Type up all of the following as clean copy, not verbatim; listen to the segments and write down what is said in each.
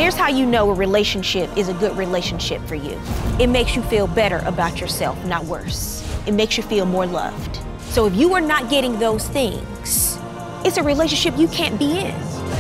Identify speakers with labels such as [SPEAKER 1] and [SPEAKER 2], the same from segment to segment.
[SPEAKER 1] Here's how you know a relationship is a good relationship for you. It makes you feel better about yourself, not worse. It makes you feel more loved. So if you are not getting those things, it's a relationship you can't be in.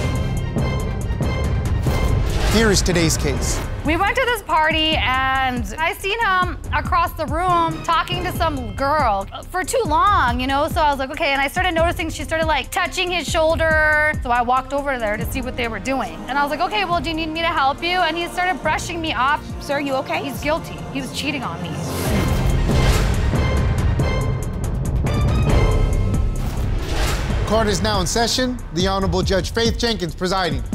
[SPEAKER 2] Here is today's case.
[SPEAKER 3] We went to this party and I seen him across the room talking to some girl for too long, you know? So I was like, okay, and I started noticing she started like touching his shoulder. So I walked over there to see what they were doing. And I was like, okay, well, do you need me to help you? And he started brushing me off.
[SPEAKER 1] Sir, you okay?
[SPEAKER 3] He's guilty. He was cheating on me.
[SPEAKER 2] Court is now in session. The Honorable Judge Faith Jenkins presiding.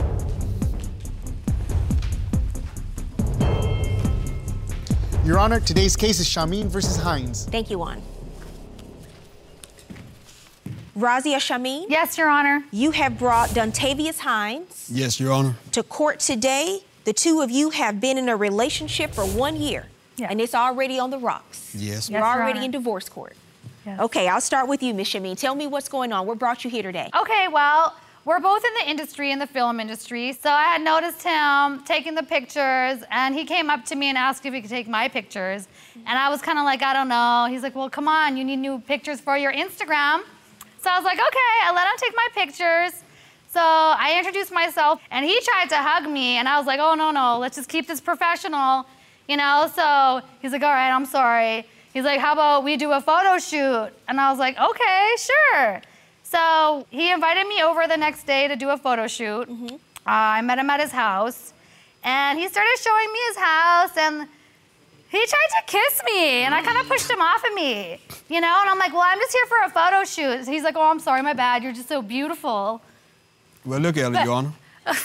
[SPEAKER 2] Your Honor, today's case is Shameen versus Hines.
[SPEAKER 1] Thank you, Juan. Razia Shameen?
[SPEAKER 3] Yes, Your Honor.
[SPEAKER 1] You have brought Dontavius Hines.
[SPEAKER 4] Yes, Your Honor.
[SPEAKER 1] To court today. The two of you have been in a relationship for 1 year.
[SPEAKER 3] Yes.
[SPEAKER 1] And it's already on the rocks.
[SPEAKER 4] Yes.
[SPEAKER 1] You're
[SPEAKER 3] Yes, Your
[SPEAKER 1] already
[SPEAKER 3] Honor.
[SPEAKER 1] in divorce court.
[SPEAKER 3] Yes.
[SPEAKER 1] Okay, I'll start with you, Miss Shameen. Tell me what's going on. What brought you here today?
[SPEAKER 3] Okay, well, we're both in the industry, in the film industry. So I had noticed him taking the pictures, and he came up to me and asked if he could take my pictures. And I was kind of like, I don't know. He's like, well, come on, you need new pictures for your Instagram. So I was like, okay, I let him take my pictures. So I introduced myself, and he tried to hug me, and I was like, oh, no, let's just keep this professional, you know? So he's like, all right, I'm sorry. He's like, how about we do a photo shoot? And I was like, okay, sure. So he invited me over the next day to do a photo shoot. I met him at his house, and he started showing me his house, and he tried to kiss me, and I kind of pushed him off of me, you know? And I'm like, well, I'm just here for a photo shoot. He's like, oh, I'm sorry, my bad. You're just so beautiful.
[SPEAKER 4] Well, look at it, Your Honor.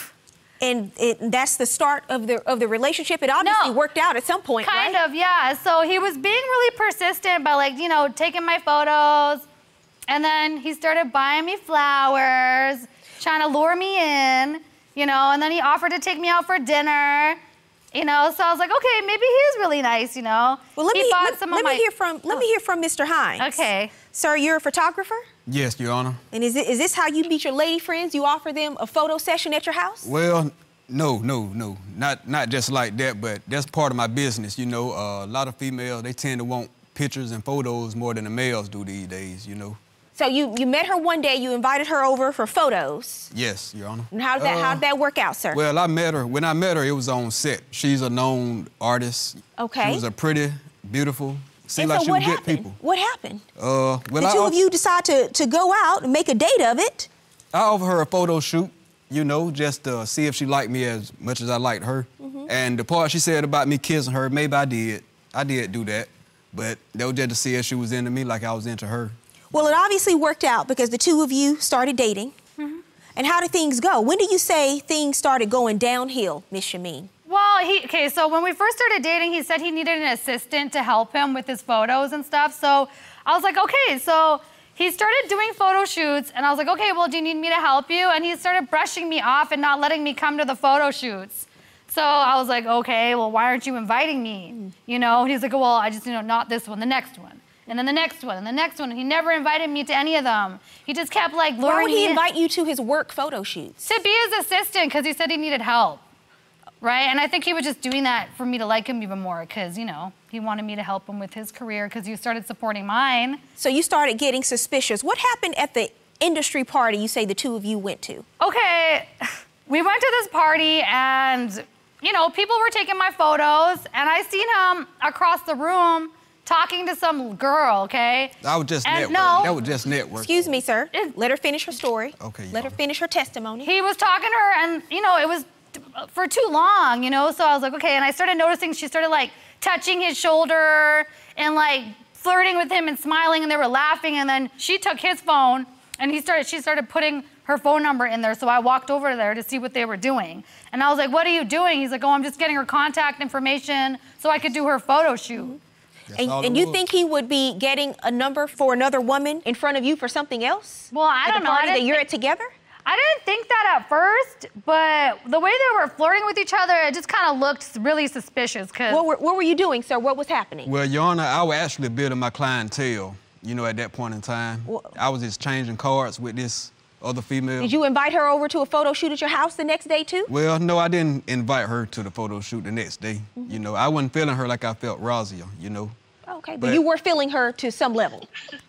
[SPEAKER 1] And that's the start of the relationship. It obviously worked out at some point,
[SPEAKER 3] Kind
[SPEAKER 1] right?
[SPEAKER 3] of, yeah. So he was being really persistent by, like, you know, taking my photos. And then he started buying me flowers, trying to lure me in, you know, and then he offered to take me out for dinner, you know, so I was like, okay, maybe he is really nice, you know.
[SPEAKER 1] Well, let me hear from Mr. Hines.
[SPEAKER 3] Okay.
[SPEAKER 1] Sir, you're a photographer?
[SPEAKER 4] Yes, Your Honor.
[SPEAKER 1] And is this how you meet your lady friends? You offer them a photo session at your house?
[SPEAKER 4] Well, no. Not just like that, but that's part of my business, you know. A lot of females, they tend to want pictures and photos more than the males do these days, you know.
[SPEAKER 1] So you met her one day, you invited her over for photos.
[SPEAKER 4] Yes, Your Honor.
[SPEAKER 1] And how did that work out, sir?
[SPEAKER 4] Well, when I met her, it was on set. She's a known artist.
[SPEAKER 1] Okay.
[SPEAKER 4] She was a pretty, beautiful, seemed
[SPEAKER 1] and
[SPEAKER 4] like
[SPEAKER 1] so
[SPEAKER 4] she was good people.
[SPEAKER 1] What happened?
[SPEAKER 4] Well,
[SPEAKER 1] the two of you decide to go out and make a date of it.
[SPEAKER 4] I offered her a photo shoot, you know, just to see if she liked me as much as I liked her. And the part she said about me kissing her, maybe I did. I did do that. But that was just to see if she was into me like I was into her.
[SPEAKER 1] Well, it obviously worked out because the two of you started dating. And how did things go? When did you say things started going downhill, Miss Shameen?
[SPEAKER 3] Well, so when we first started dating, he said he needed an assistant to help him with his photos and stuff. So I was like, okay. So he started doing photo shoots, and I was like, okay, well, do you need me to help you? And he started brushing me off and not letting me come to the photo shoots. So I was like, okay, well, why aren't you inviting me? You know, and he's like, well, I just, you know, not this one, the next one. And then the next one, and the next one. And he never invited me to any of them. He just kept, like, luring me in.
[SPEAKER 1] Why would he invite you to his work photo shoots?
[SPEAKER 3] To be his assistant, because he said he needed help, right? And I think he was just doing that for me to like him even more, because, you know, he wanted me to help him with his career, because he started supporting mine.
[SPEAKER 1] So you started getting suspicious. What happened at the industry party you say the two of you went to?
[SPEAKER 3] Okay, we went to this party, and, you know, people were taking my photos, and I seen him across the room talking to some girl, okay?
[SPEAKER 4] That was just network.
[SPEAKER 3] No.
[SPEAKER 4] That was just network.
[SPEAKER 1] Excuse me, sir. Let her finish her story.
[SPEAKER 4] Okay.
[SPEAKER 1] Let her finish her testimony.
[SPEAKER 3] He was talking to her, and, you know, it was for too long, you know? So I was like, okay, and I started noticing she started, like, touching his shoulder and, like, flirting with him and smiling, and they were laughing, and then she took his phone, and she started putting her phone number in there, so I walked over there to see what they were doing. And I was like, what are you doing? He's like, oh, I'm just getting her contact information so I could do her photo shoot.
[SPEAKER 1] And you think he would be getting a number for another woman in front of you for something else?
[SPEAKER 3] Well, I don't know.
[SPEAKER 1] At the party that you're at together?
[SPEAKER 3] I didn't think that at first, but the way they were flirting with each other, it just kind of looked really suspicious.
[SPEAKER 1] What were you doing, sir? What was happening?
[SPEAKER 4] Well, Your Honor, I was actually building my clientele, you know, at that point in time. I was exchanging cards with this other females.
[SPEAKER 1] Did you invite her over to a photo shoot at your house the next day too?
[SPEAKER 4] Well, no, I didn't invite her to the photo shoot the next day. You know, I wasn't feeling her like I felt Razia, you know.
[SPEAKER 1] Okay, but you were feeling her to some level.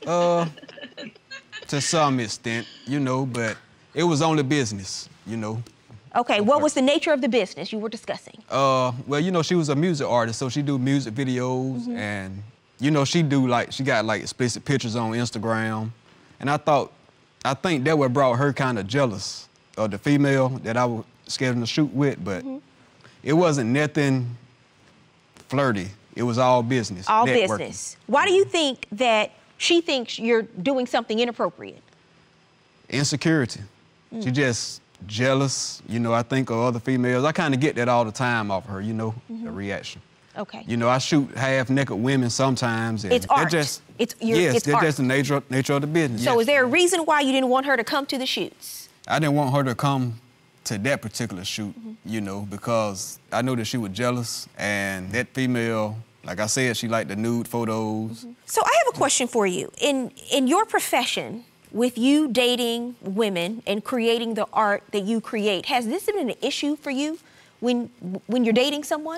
[SPEAKER 4] To some extent, you know, but it was only business, you know.
[SPEAKER 1] Okay, what was the nature of the business you were discussing?
[SPEAKER 4] Well, you know, she was a music artist, so she do music videos and, you know, she got like explicit pictures on Instagram. And I think that what brought her kind of jealous of the female that I was scheduling to shoot with, but it wasn't nothing flirty. It was all business.
[SPEAKER 1] All
[SPEAKER 4] networking.
[SPEAKER 1] business. Why do you think that she thinks you're doing something inappropriate?
[SPEAKER 4] Insecurity. She just jealous, you know, I think of other females. I kind of get that all the time off of her, you know, the reaction.
[SPEAKER 1] Okay.
[SPEAKER 4] You know, I shoot half-naked women sometimes. And
[SPEAKER 1] It's art.
[SPEAKER 4] Just,
[SPEAKER 1] it's
[SPEAKER 4] that's
[SPEAKER 1] art.
[SPEAKER 4] just the nature of the business.
[SPEAKER 1] So
[SPEAKER 4] yes.
[SPEAKER 1] is there a reason why you didn't want her to come to the shoots?
[SPEAKER 4] I didn't want her to come to that particular shoot, you know, because I know that she was jealous, and that female, like I said, she liked the nude photos.
[SPEAKER 1] So I have a question for you. In your profession, with you dating women and creating the art that you create, has this been an issue for you when you're dating someone?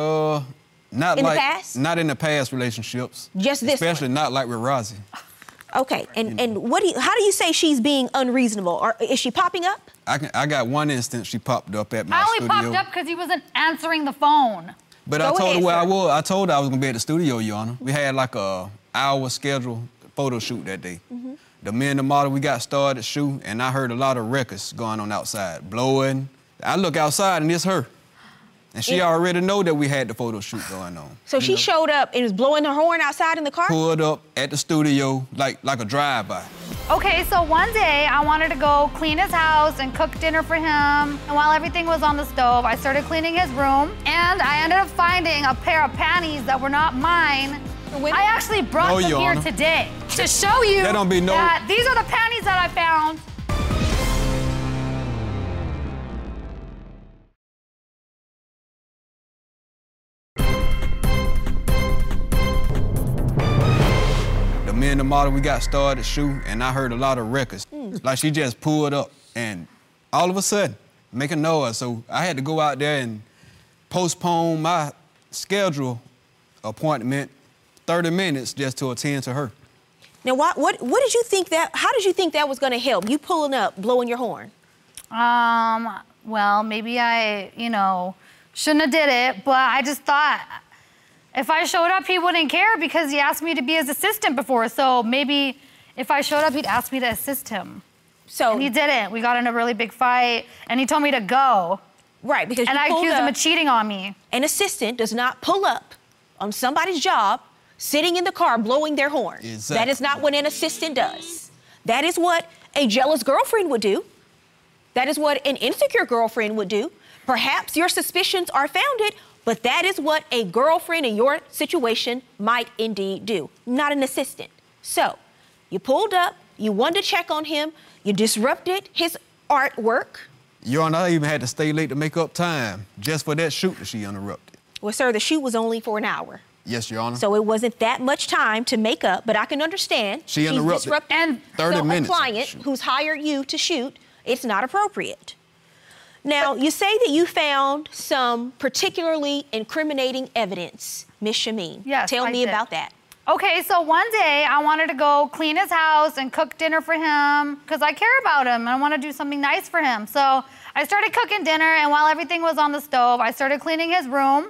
[SPEAKER 4] Not
[SPEAKER 1] in
[SPEAKER 4] like,
[SPEAKER 1] the past?
[SPEAKER 4] Not in the past relationships.
[SPEAKER 1] Just this
[SPEAKER 4] Especially
[SPEAKER 1] one?
[SPEAKER 4] not like with Rozzy.
[SPEAKER 1] Okay, and how do you say she's being unreasonable? Or is she popping up?
[SPEAKER 4] I got one instance she popped up at my
[SPEAKER 3] I only
[SPEAKER 4] studio.
[SPEAKER 3] popped up because he wasn't answering the phone.
[SPEAKER 4] But
[SPEAKER 1] Go
[SPEAKER 4] I told
[SPEAKER 1] ahead,
[SPEAKER 4] her where
[SPEAKER 1] sir.
[SPEAKER 4] I was. I told her I was gonna be at the studio, Your Honor. We had like a hour scheduled photo shoot that day. The me and the model, we got started shooting, and I heard a lot of records going on outside, blowing. I look outside and it's her. And she already know that we had the photo shoot going on.
[SPEAKER 1] So she showed up and was blowing her horn outside in the car?
[SPEAKER 4] Pulled up at the studio like a drive-by.
[SPEAKER 3] Okay, so one day I wanted to go clean his house and cook dinner for him. And while everything was on the stove, I started cleaning his room. And I ended up finding a pair of panties that were not mine. I actually brought
[SPEAKER 4] No,
[SPEAKER 3] them
[SPEAKER 4] Your
[SPEAKER 3] here
[SPEAKER 4] Honor.
[SPEAKER 3] today to show you
[SPEAKER 4] That don't be no-
[SPEAKER 3] that these are the panties that I found.
[SPEAKER 4] Me and the model, we got started shooting, and I heard a lot of records. Like she just pulled up, and all of a sudden, making noise. So I had to go out there and postpone my schedule appointment 30 minutes just to attend to her.
[SPEAKER 1] Now, what did you think how did you think that was gonna help? You pulling up, blowing your horn?
[SPEAKER 3] Well, maybe I, shouldn't have did it, but I just thought, if I showed up, he wouldn't care because he asked me to be his assistant before. So maybe if I showed up, he'd ask me to assist him.
[SPEAKER 1] So
[SPEAKER 3] And he didn't. We got in a really big fight, and he told me to go.
[SPEAKER 1] right, because
[SPEAKER 3] And
[SPEAKER 1] you
[SPEAKER 3] I
[SPEAKER 1] pulled
[SPEAKER 3] accused him
[SPEAKER 1] up.
[SPEAKER 3] of cheating on me.
[SPEAKER 1] An assistant does not pull up on somebody's job, sitting in the car blowing their horn.
[SPEAKER 4] Exactly.
[SPEAKER 1] That is not what an assistant does. That is what a jealous girlfriend would do. That is what an insecure girlfriend would do. Perhaps your suspicions are founded, but that is what a girlfriend in your situation might indeed do, not an assistant. So, you pulled up, you wanted to check on him, you disrupted his artwork.
[SPEAKER 4] Your Honor, I even had to stay late to make up time just for that shoot that she interrupted.
[SPEAKER 1] Well, sir, the shoot was only for an hour.
[SPEAKER 4] Yes, Your Honor.
[SPEAKER 1] So it wasn't that much time to make up, but I can understand.
[SPEAKER 4] She interrupted.
[SPEAKER 1] She's disrupted.
[SPEAKER 3] And
[SPEAKER 4] 30
[SPEAKER 1] so
[SPEAKER 4] minutes
[SPEAKER 1] a
[SPEAKER 4] of the
[SPEAKER 1] client
[SPEAKER 4] shoot.
[SPEAKER 1] who's hired you to shoot, it's not appropriate. Now, you say that you found some particularly incriminating evidence, Miss Shameen.
[SPEAKER 3] Yes,
[SPEAKER 1] Tell
[SPEAKER 3] I
[SPEAKER 1] me
[SPEAKER 3] did.
[SPEAKER 1] about that.
[SPEAKER 3] Okay, so one day I wanted to go clean his house and cook dinner for him because I care about him and I want to do something nice for him. So I started cooking dinner, and while everything was on the stove, I started cleaning his room.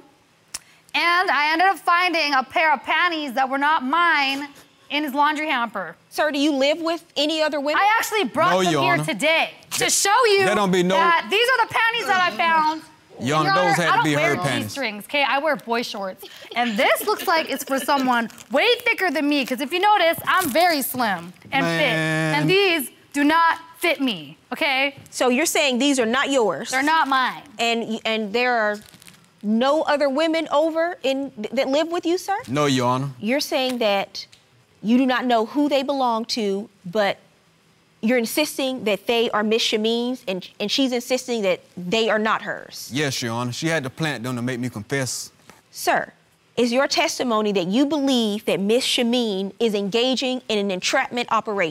[SPEAKER 3] And I ended up finding a pair of panties that were not mine in his laundry hamper.
[SPEAKER 1] Sir, do you live with any other women?
[SPEAKER 3] I actually brought
[SPEAKER 4] No,
[SPEAKER 3] them
[SPEAKER 4] Your
[SPEAKER 3] here
[SPEAKER 4] Honor.
[SPEAKER 3] today to show you
[SPEAKER 4] That don't be no-
[SPEAKER 3] that these are the panties that I found.
[SPEAKER 4] Your Honor, those had to be her
[SPEAKER 3] I don't wear
[SPEAKER 4] panties.
[SPEAKER 3] G-strings, okay? I wear boy shorts. And this looks like it's for someone way thicker than me, because if you notice, I'm very slim and
[SPEAKER 4] Man.
[SPEAKER 3] fit. And these do not fit me, okay?
[SPEAKER 1] So you're saying these are not yours?
[SPEAKER 3] They're not mine.
[SPEAKER 1] And there are no other women over that live with you, sir?
[SPEAKER 4] No, Your Honor.
[SPEAKER 1] You're saying that you do not know who they belong to, but you're insisting that they are Miss Shameen's, and she's insisting that they are not hers.
[SPEAKER 4] Yes, Your Honor. She had to plant them to make me confess.
[SPEAKER 1] Sir, is your testimony that you believe that Miss Shameen is engaging in an entrapment operation?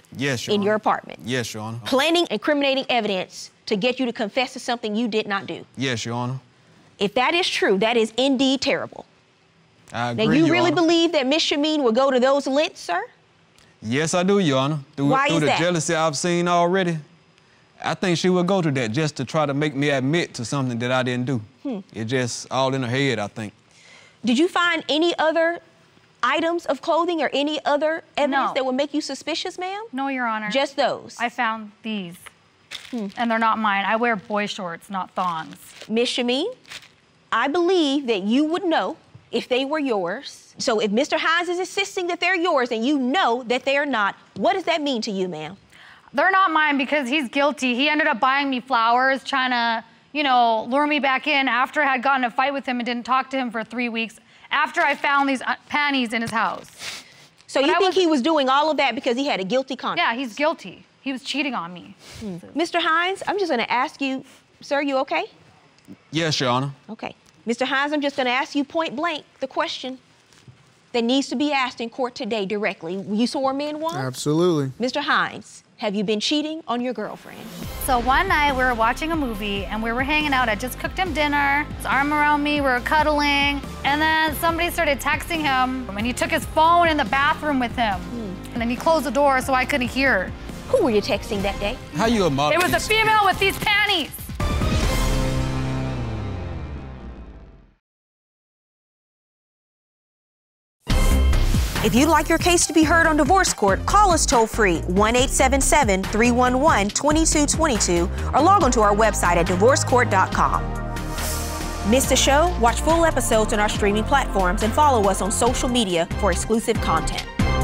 [SPEAKER 4] Yes, Your
[SPEAKER 1] in
[SPEAKER 4] Honor.
[SPEAKER 1] your apartment.
[SPEAKER 4] Yes, Your Honor.
[SPEAKER 1] Planting incriminating evidence to get you to confess to something you did not do.
[SPEAKER 4] Yes, Your Honor.
[SPEAKER 1] If that is true, that is indeed terrible.
[SPEAKER 4] I agree,
[SPEAKER 1] Now, you
[SPEAKER 4] Your
[SPEAKER 1] really
[SPEAKER 4] Honor.
[SPEAKER 1] believe that Miss Shameen will go to those lengths, sir?
[SPEAKER 4] Yes, I do, Your Honor.
[SPEAKER 1] Why
[SPEAKER 4] through
[SPEAKER 1] is
[SPEAKER 4] the
[SPEAKER 1] that?
[SPEAKER 4] jealousy I've seen already, I think she will go to that just to try to make me admit to something that I didn't do. It's just all in her head, I think.
[SPEAKER 1] Did you find any other items of clothing or any other evidence
[SPEAKER 3] No.
[SPEAKER 1] that would make you suspicious, ma'am?
[SPEAKER 3] No, Your Honor.
[SPEAKER 1] Just those?
[SPEAKER 3] I found these. And they're not mine. I wear boy shorts, not thongs.
[SPEAKER 1] Miss Shameen, I believe that you would know if they were yours. So if Mr. Hines is insisting that they're yours and you know that they are not, what does that mean to you, ma'am?
[SPEAKER 3] They're not mine because he's guilty. He ended up buying me flowers, trying to, lure me back in after I had gotten in a fight with him and didn't talk to him for 3 weeks after I found these panties in his house.
[SPEAKER 1] So
[SPEAKER 3] But
[SPEAKER 1] you
[SPEAKER 3] I
[SPEAKER 1] think
[SPEAKER 3] was-
[SPEAKER 1] he was doing all of that because he had a guilty conscience?
[SPEAKER 3] Yeah, he's guilty. He was cheating on me.
[SPEAKER 1] Mr. Hines, I'm just gonna ask you, sir, you okay?
[SPEAKER 4] Yes, Your Honor.
[SPEAKER 1] Okay. Mr. Hines, I'm just gonna ask you point blank the question that needs to be asked in court today directly. You swore me in one?
[SPEAKER 2] Absolutely.
[SPEAKER 1] Mr. Hines, have you been cheating on your girlfriend?
[SPEAKER 3] So one night we were watching a movie and we were hanging out. I just cooked him dinner, his arm around me, we were cuddling. And then somebody started texting him and he took his phone in the bathroom with him. And then he closed the door so I couldn't hear.
[SPEAKER 1] Who were you texting that day?
[SPEAKER 4] How you a model?
[SPEAKER 3] It was a female with these panties.
[SPEAKER 1] If you'd like your case to be heard on divorce court, call us toll free 1-877-311-2222 or log on to our website at divorcecourt.com. Miss the show? Watch full episodes on our streaming platforms and follow us on social media for exclusive content.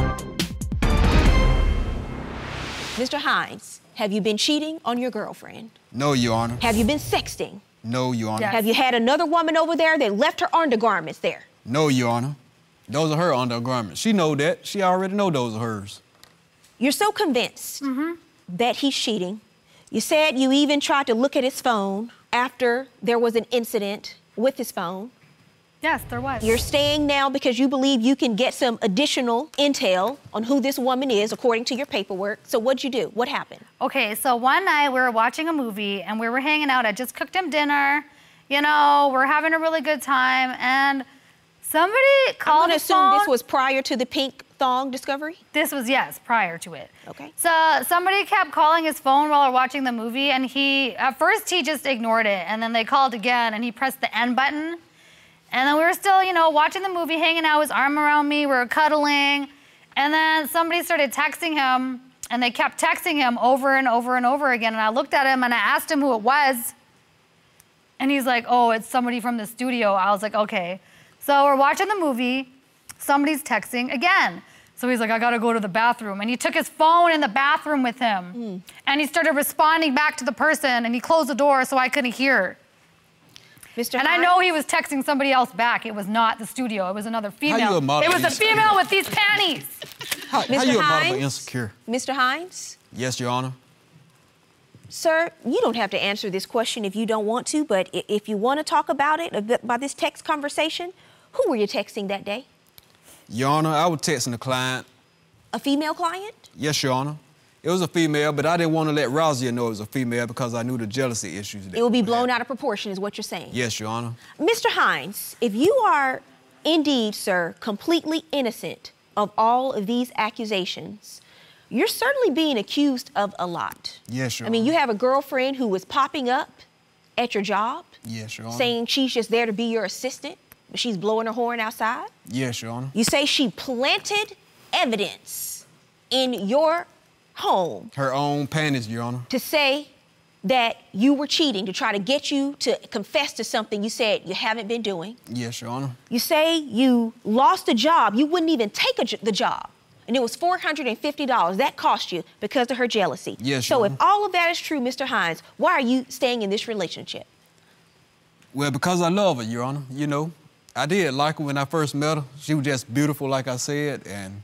[SPEAKER 1] Mr. Hines, have you been cheating on your girlfriend?
[SPEAKER 4] No, Your Honor.
[SPEAKER 1] Have you been sexting?
[SPEAKER 4] No, Your Honor.
[SPEAKER 3] Yes.
[SPEAKER 1] Have you had another woman over there that left her undergarments there?
[SPEAKER 4] No, Your Honor. Those are her undergarments. She know that. She already know those are hers.
[SPEAKER 1] You're so convinced that he's cheating. You said you even tried to look at his phone after there was an incident with his phone.
[SPEAKER 3] Yes, there was.
[SPEAKER 1] You're staying now because you believe you can get some additional intel on who this woman is according to your paperwork. So what'd you do? What happened?
[SPEAKER 3] Okay, so one night we were watching a movie and we were hanging out. I just cooked him dinner. We're having a really good time. And somebody
[SPEAKER 1] I'm
[SPEAKER 3] called
[SPEAKER 1] gonna
[SPEAKER 3] his
[SPEAKER 1] assume
[SPEAKER 3] phone.
[SPEAKER 1] this was prior to the pink thong discovery?
[SPEAKER 3] This was, yes, prior to it.
[SPEAKER 1] Okay.
[SPEAKER 3] So somebody kept calling his phone while we were watching the movie, and at first he just ignored it, and then they called again, and he pressed the end button. And then we were still, watching the movie, hanging out, his arm around me, we were cuddling, and then somebody started texting him, and they kept texting him over and over and over again, and I looked at him, and I asked him who it was, and he's like, oh, it's somebody from the studio. I was like, okay. So we're watching the movie, somebody's texting again. So he's like, I gotta go to the bathroom. And he took his phone in the bathroom with him. And he started responding back to the person and he closed the door so I couldn't hear.
[SPEAKER 1] Mr.
[SPEAKER 3] And I
[SPEAKER 1] Hines?
[SPEAKER 3] know he was texting somebody else back. It was not the studio, it was another female.
[SPEAKER 4] you a model
[SPEAKER 3] It was a
[SPEAKER 4] insecure?
[SPEAKER 3] female with these panties.
[SPEAKER 4] How
[SPEAKER 1] Mr.
[SPEAKER 4] you a model
[SPEAKER 1] Hines?
[SPEAKER 4] but insecure?
[SPEAKER 1] Mr. Hines?
[SPEAKER 4] Yes, Your Honor.
[SPEAKER 1] Sir, you don't have to answer this question if you don't want to, but if you want to talk about it, about this text conversation, who were you texting that day?
[SPEAKER 4] Your Honor, I was texting the client.
[SPEAKER 1] A female client?
[SPEAKER 4] Yes, Your Honor. It was a female, but I didn't want to let Razia know it was a female because I knew the jealousy issues.
[SPEAKER 1] It will be blown out of proportion is what you're saying.
[SPEAKER 4] Yes, Your Honor.
[SPEAKER 1] Mr. Hines, if you are indeed, sir, completely innocent of all of these accusations, you're certainly being accused of a lot.
[SPEAKER 4] Yes, Your
[SPEAKER 1] I mean,
[SPEAKER 4] Honor.
[SPEAKER 1] you have a girlfriend who was popping up at your job,
[SPEAKER 4] Yes, Your Honor.
[SPEAKER 1] saying she's just there to be your assistant, but she's blowing her horn outside.
[SPEAKER 4] Yes, Your Honor.
[SPEAKER 1] You say she planted evidence in your home
[SPEAKER 4] Her own panties, Your Honor.
[SPEAKER 1] to say that you were cheating, to try to get you to confess to something you said you haven't been doing.
[SPEAKER 4] Yes, Your Honor.
[SPEAKER 1] You say you lost a job. You wouldn't even take the job. And it was $450 that cost you because of her jealousy.
[SPEAKER 4] Yes,
[SPEAKER 1] So
[SPEAKER 4] Your
[SPEAKER 1] if
[SPEAKER 4] Honor.
[SPEAKER 1] all of that is true, Mr. Hines, why are you staying in this relationship?
[SPEAKER 4] Well, because I love her, Your Honor. I did like her when I first met her. She was just beautiful, like I said, and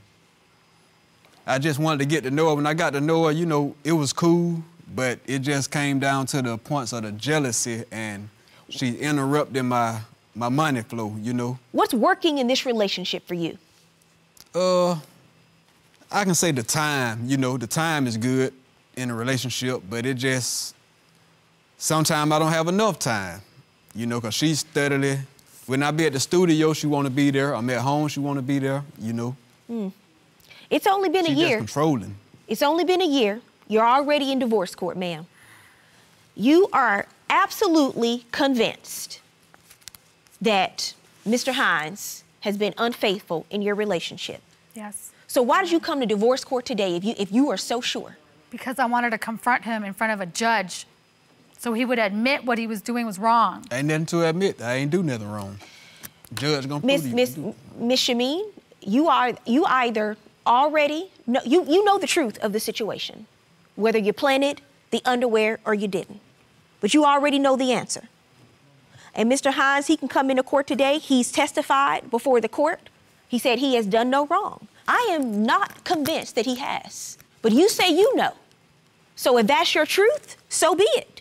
[SPEAKER 4] I just wanted to get to know her. When I got to know her, it was cool, but it just came down to the points of the jealousy, and she interrupted my money flow,
[SPEAKER 1] What's working in this relationship for you?
[SPEAKER 4] I can say the time, you know, the time is good in a relationship, but it just, sometimes I don't have enough time, you know, because she's steadily, when I be at the studio, she want to be there. I'm at home, she want to be there, you know.
[SPEAKER 1] It's only been a year.
[SPEAKER 4] She's just controlling.
[SPEAKER 1] It's only been a year. You're already in divorce court, ma'am. You are absolutely convinced that Mr. Hines has been unfaithful in your relationship.
[SPEAKER 3] Yes.
[SPEAKER 1] So why did you come to divorce court today if you are so sure?
[SPEAKER 3] Because I wanted to confront him in front of a judge so he would admit what he was doing was wrong.
[SPEAKER 4] Ain't nothing to admit. I ain't do nothing wrong. Judge gonna prove you.
[SPEAKER 1] Miss Shameen, you either already know, you know the truth of the situation, whether you planted the underwear or you didn't, but you already know the answer. And Mr. Hines, he can come into court today. He's testified before the court. He said he has done no wrong. I am not convinced that he has, but you say you know. So if that's your truth, so be it.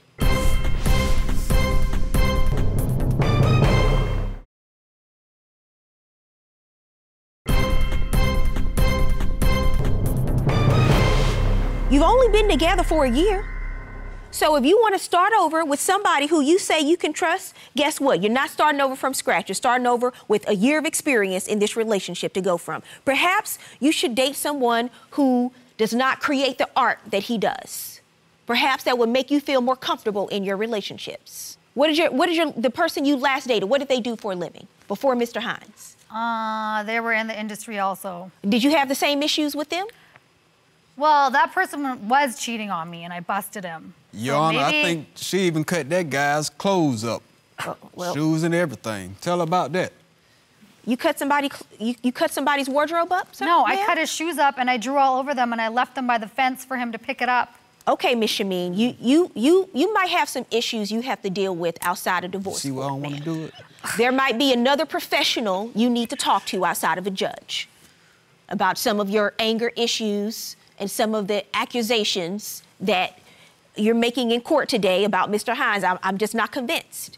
[SPEAKER 1] You've only been together for a year. So if you want to start over with somebody who you say you can trust, guess what? You're not starting over from scratch. You're starting over with a year of experience in this relationship to go from. Perhaps you should date someone who does not create the art that he does. Perhaps that would make you feel more comfortable in your relationships. The person you last dated, what did they do for a living before Mr. Hines?
[SPEAKER 3] They were in the industry also.
[SPEAKER 1] Did you have the same issues with them?
[SPEAKER 3] Well, that person was cheating on me, and I busted him.
[SPEAKER 4] Your Honor, I think she even cut that guy's clothes up, shoes and everything. Tell her about that.
[SPEAKER 1] You cut somebody's wardrobe up, sir?
[SPEAKER 3] No, I cut his shoes up, and I drew all over them, and I left them by the fence for him to pick it up.
[SPEAKER 1] Okay, Miss Shameen, you might have some issues you have to deal with outside of divorce.
[SPEAKER 4] See why I don't want to do it?
[SPEAKER 1] There might be another professional you need to talk to outside of a judge about some of your anger issues and some of the accusations that you're making in court today about Mr. Hines. I'm just not convinced.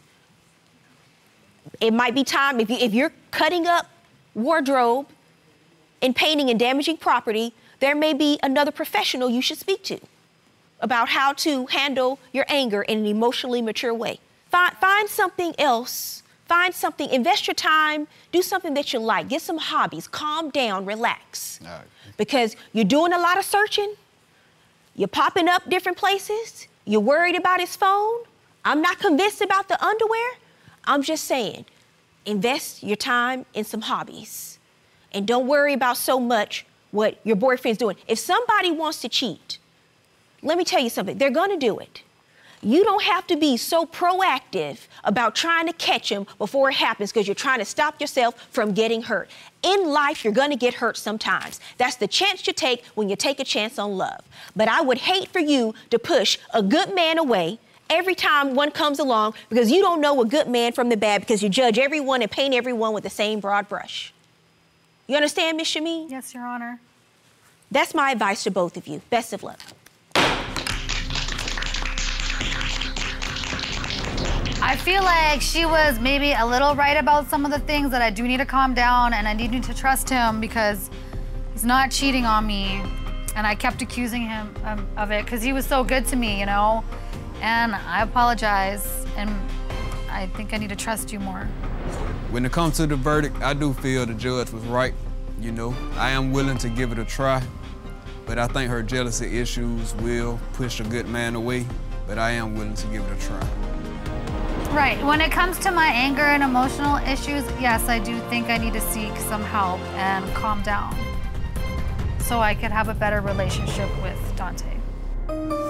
[SPEAKER 1] It might be time, if you're cutting up wardrobe and painting and damaging property, there may be another professional you should speak to about how to handle your anger in an emotionally mature way. Find something else. Find something, invest your time, do something that you like, get some hobbies, calm down, relax.
[SPEAKER 4] All right.
[SPEAKER 1] Because you're doing a lot of searching, you're popping up different places, you're worried about his phone. I'm not convinced about the underwear. I'm just saying, invest your time in some hobbies and don't worry about so much what your boyfriend's doing. If somebody wants to cheat, let me tell you something, they're gonna do it. You don't have to be so proactive about trying to catch him before it happens because you're trying to stop yourself from getting hurt. In life, you're gonna get hurt sometimes. That's the chance you take when you take a chance on love. But I would hate for you to push a good man away every time one comes along because you don't know a good man from the bad because you judge everyone and paint everyone with the same broad brush. You understand, Miss Shameen?
[SPEAKER 3] Yes, Your Honor.
[SPEAKER 1] That's my advice to both of you. Best of luck.
[SPEAKER 3] I feel like she was maybe a little right about some of the things that I do need to calm down and I need to trust him because he's not cheating on me. And I kept accusing him of it because he was so good to me, you know? And I apologize and I think I need to trust you more.
[SPEAKER 4] When it comes to the verdict, I do feel the judge was right, you know? I am willing to give it a try, but I think her jealousy issues will push a good man away, but I am willing to give it a try.
[SPEAKER 3] Right, when it comes to my anger and emotional issues, yes, I do think I need to seek some help and calm down so I could have a better relationship with Dante.